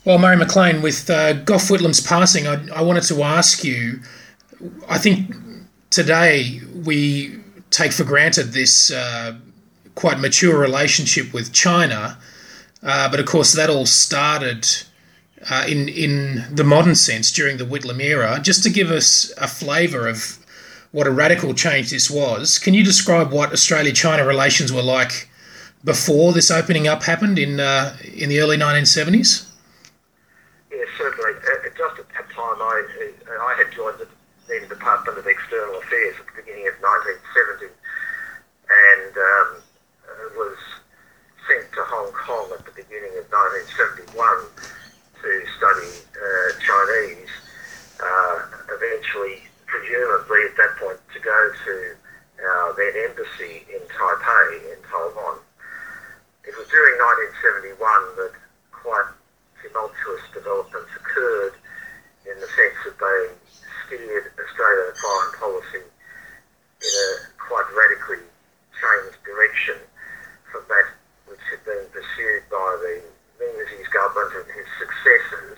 Well, Murray McLean, with Gough Whitlam's passing, I wanted to ask you. I think today we take for granted this quite mature relationship with China, but of course that all started in the modern sense during the Whitlam era. Just to give us a flavour of what a radical change this was, can you describe what Australia-China relations were like before this opening up happened in the early 1970s? Yes, certainly. Just at that time, I had joined the then Department of External Affairs at the beginning of 1970 and was sent to Hong Kong at the beginning of 1971 to study Chinese, eventually, presumably at that point, to go to our then embassy in Taipei in Taiwan. It was during 1971 that quite tumultuous developments occurred in the sense that they steered Australian foreign policy in a quite radically changed direction from that which had been pursued by the Menzies government and his successors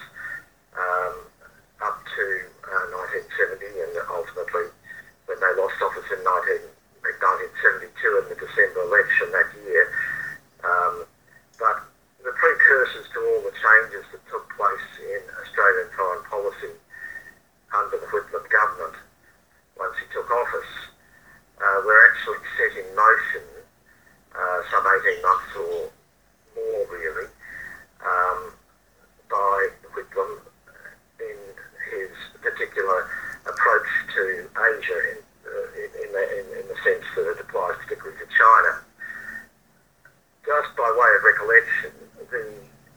up to 1970 and ultimately when they lost office in 1972 in the December election that year. But the precursors to all the changes that took place in Australian foreign policy under the Whitlam government once he took office were actually set in motion some 18 months or more really by Whitlam in his particular approach to Asia in the sense that it applies particularly to China. Just by way of recollection, the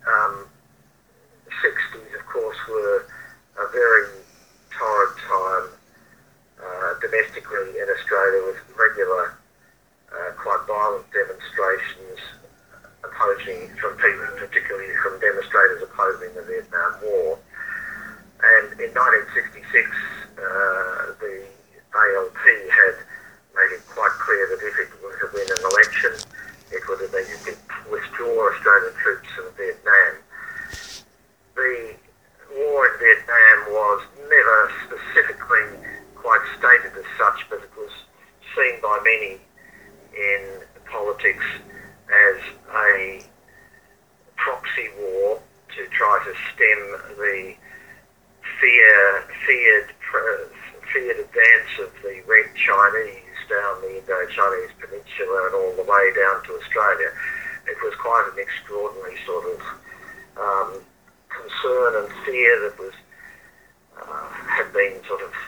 60s, of course, were a very torrid time domestically in Australia with regular, quite violent demonstrations opposing, from people, particularly from demonstrators opposing the Vietnam War. And in 1966, the ALP had made it quite clear that if it were to win an election, it would have needed to withdraw Australian troops from Vietnam. The war in Vietnam was never specifically quite stated as such, but it was seen by many in politics as a proxy war to try to stem the feared advance of the Red Chinese down the Indo-Chinese peninsula and all the way down to Australia. It was quite an extraordinary sort of concern and fear that was had been sort of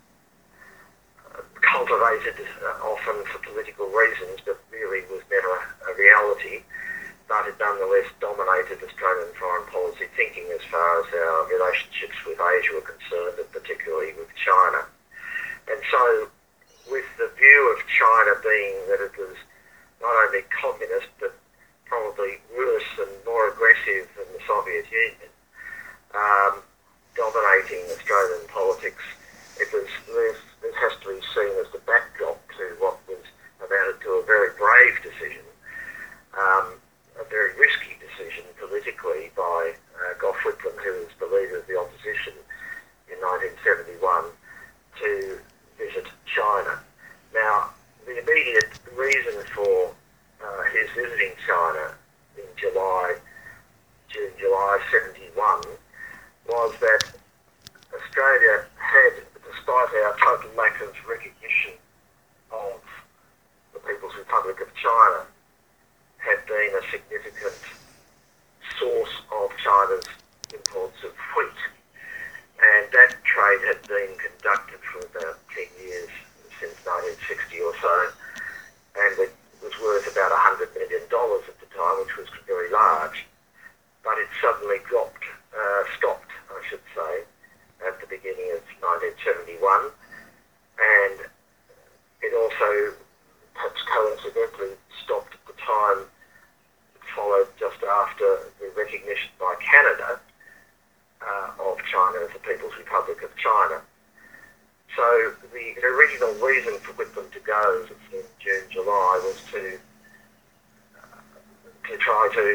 cultivated often for political reasons, but really was never a reality. But it nonetheless dominated Australian foreign policy thinking as far as our relationships with Asia were concerned, and particularly with China. And so, with the view of China being that it was not only communist, but probably worse and more aggressive than the Soviet Union, dominating Australian politics, this has to be seen as the backdrop to what was amounted to a very brave decision, a very risky decision politically by Gough Whitlam, who was the leader of the opposition in 1971, to visit China. Now, the immediate reason for his visiting China in June, July 71, was that Australia had, despite our total lack of recognition of the People's Republic of China, had been a significant source of China's imports of wheat. And that trade had been conducted for about 10 years, since 1960 or so, and it was worth about $100 million at the time, which was very large. But it suddenly stopped, I should say, at the beginning of 1971, and it also, perhaps coincidentally, stopped at the time. It followed just after the recognition by Canada of China as the People's Republic of China. So the original reason for Whitlam to go in June, July was to try to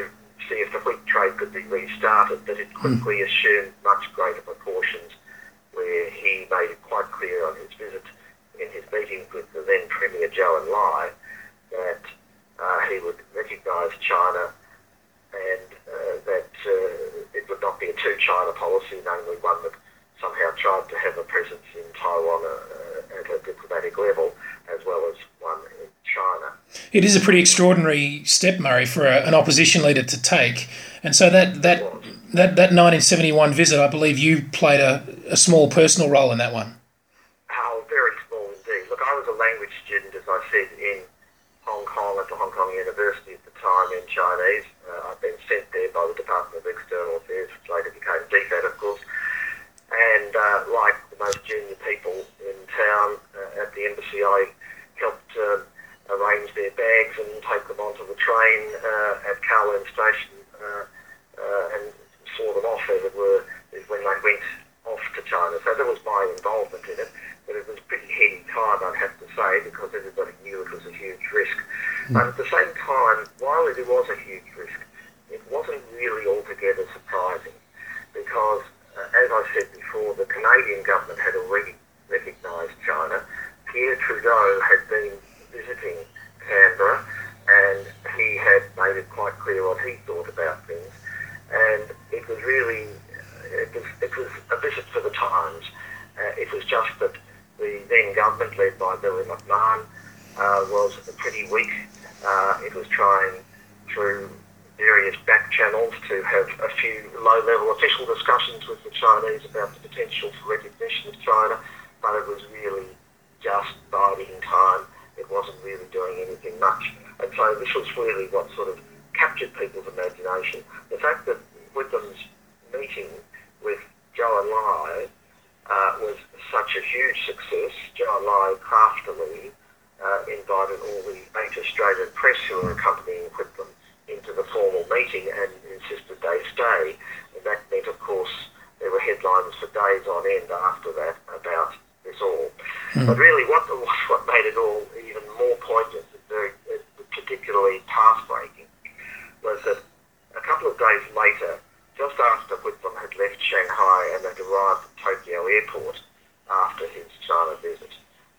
see if the wheat trade could be restarted, but it quickly assumed much greater proportions, where he made it quite clear on his visit in his meetings with the then Premier Zhou Enlai that he would recognise China and that it would not be a two-China policy, namely one that somehow tried to have a presence in Taiwan at a diplomatic level, as well as one in China. It is a pretty extraordinary step, Murray, for an opposition leader to take. And so that 1971 visit, I believe you played a small personal role in that one. Oh, very small indeed. Look, I was a language student, as I said, in Hong Kong at the Hong Kong University at the time in Chinese. I'd been sent there by the Department of External Affairs, which later became DFAT, of course. And like the most junior people in town at the embassy, I helped arrange their bags and take them onto the train at Kowloon Station and saw them off, as it were, when they went off to China. So that was my involvement in it. But it was a pretty heady time, I'd have to say, because everybody knew it was a huge risk. But at the same time, while it was a huge risk, it wasn't really altogether surprising, because as I said before, the Canadian government had already recognised China. Pierre Trudeau had been visiting Canberra, and he had made it quite clear what he thought about things. And it was really, it was a visit for the times. It was just that the then government, led by Billy McMahon, was pretty weak. It was trying through various back channels to have a few low-level official discussions with the Chinese about the potential for recognition of China, but it was really just biding time. It wasn't really doing anything much. And so this was really what sort of captured people's imagination. The fact that Whitlam's meeting with Zhou Enlai was such a huge success. Zhou Enlai craftily invited all the 8 Australian press who were accompanying Whitlam into the formal meeting and insisted they stay. And that meant, of course, there were headlines for days on end after that about this all. But really what made it all even more poignant and very particularly path-breaking was that a couple of days later, just after Whitlam had left Shanghai and had arrived at Tokyo Airport after his China visit,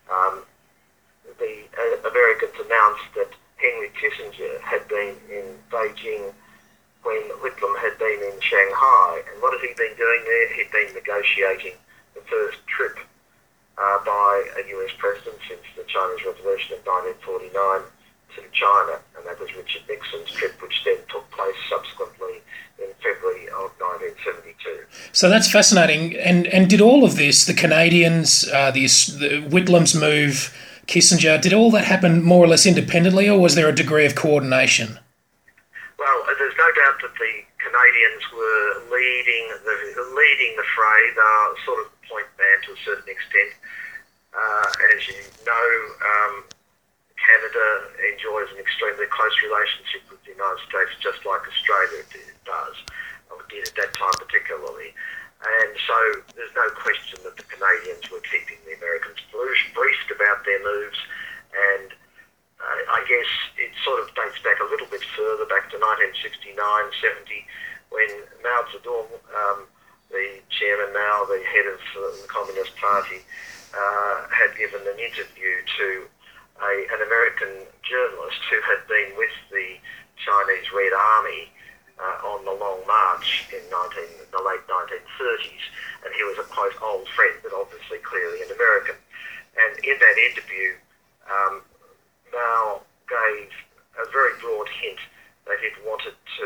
the Americans announced that Henry Kissinger had been in Beijing when Whitlam had been in Shanghai. And what had he been doing there? He'd been negotiating the first trip by a US president since the Chinese Revolution of 1949 to China, and that was Richard Nixon's trip, which then took place subsequently in February of 1972. So that's fascinating. And did all of this, the Canadians, the Whitlam's move, Kissinger, did all that happen more or less independently, or was there a degree of coordination? Well, there's no doubt that the Canadians were leading the fray. They are sort of the point man to a certain extent. As you know, Canada enjoys an extremely close relationship with the United States, just like Australia does, or did at that time particularly. And so there's no question that the Canadians were keeping the Americans briefed about their moves. And I guess it sort of dates back a little bit further, back to 1969-70, when Mao Zedong, the chairman now, the head of the Communist Party, had given an interview to an American journalist who had been with the Chinese Red Army on the Long March in the late 1930s, and he was a quote old friend, but obviously clearly an American. And in that interview, Mao gave a very broad hint that he'd wanted to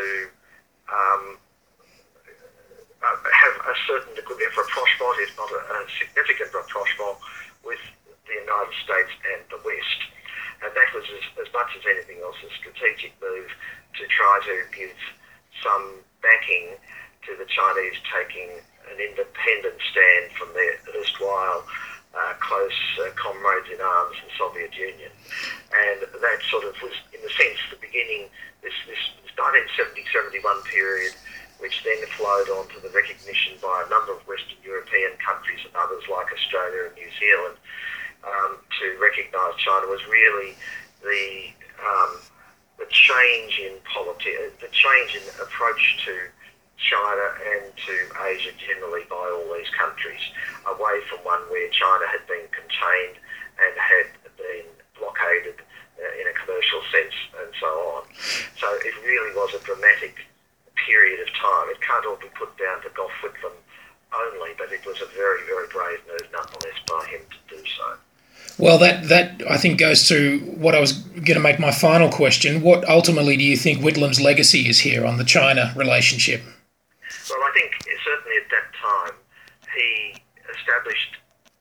have a certain degree of rapprochement, if not a significant rapprochement, with the United States and the West. And that was as much as anything else a strategic move to try to give some backing to the Chinese taking an independent stand from their erstwhile close comrades in arms, the Soviet Union. And that sort of was, in a sense, the beginning, this 1970-71 period, which then flowed on to the recognition by a number of Western European countries and others like Australia and New Zealand to recognise China, was really the the change in the change in approach to China and to Asia generally by all these countries, away from one where China had been contained and had been blockaded in a commercial sense and so on. So it really was a dramatic period of time. It can't all be put down to Gough Whitlam only, but it was a very, very brave move nonetheless by him to do so. Well, that I think goes to what I was going to make my final question. What ultimately do you think Whitlam's legacy is here on the China relationship? Well, I think certainly at that time he established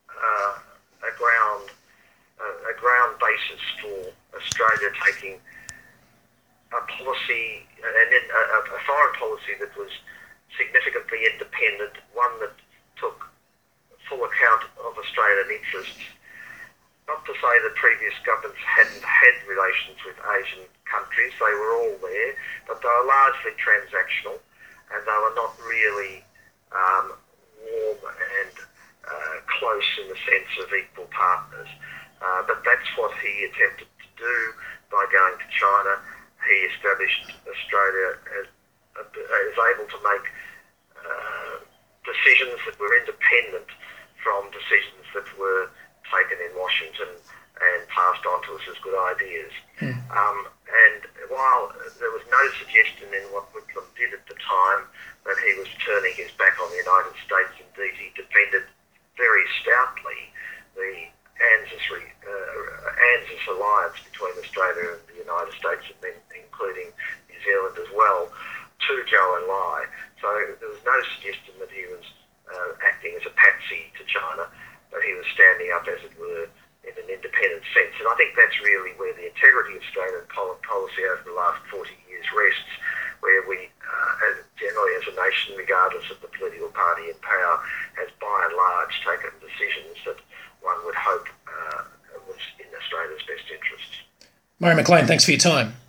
a ground basis for Australia taking a policy and then a foreign policy that was significantly independent, one that took full account of Australian interests. Not to say that previous governments hadn't had relations with Asian countries, they were all there, but they were largely transactional and they were not really warm and close in the sense of equal partners. But that's what he attempted to do by going to China. He established Australia as able to make decisions that were independent from decisions that were taken in Washington and passed on to us as good ideas. And while there was no suggestion in what Whitlam did at the time that he was turning his back on the United States, indeed he defended very stoutly the ANZUS alliance between Australia and the United States, and then including New Zealand as well, to Zhou Enlai. So there was no suggestion that he was acting as a patsy to China, but he was standing up, as it were, in an independent sense. And I think that's really where the integrity of Australian policy over the last 40 years rests, where we, generally as a nation, regardless of the political party in power, has by and large taken decisions that one would hope was in Australia's best interests. Murray McLean, thanks for your time.